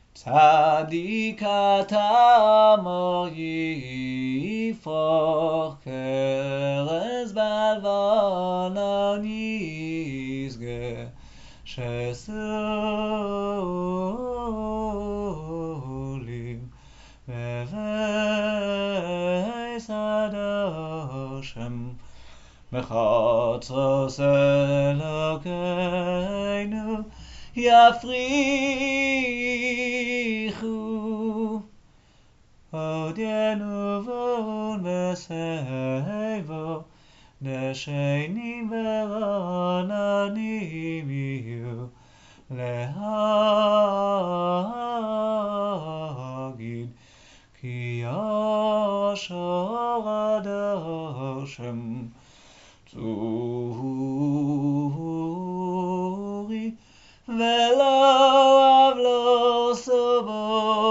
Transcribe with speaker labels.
Speaker 1: צדיק אתה אמור יפרח כרז בלבנון ישגה שסולים בבייס הדושם בחצרוס אלוקינו יפריחו עודנו בון בסבו דשנים ורעננים יהיו להגיד כי ישור הדושם צורי ולא אבלו סבו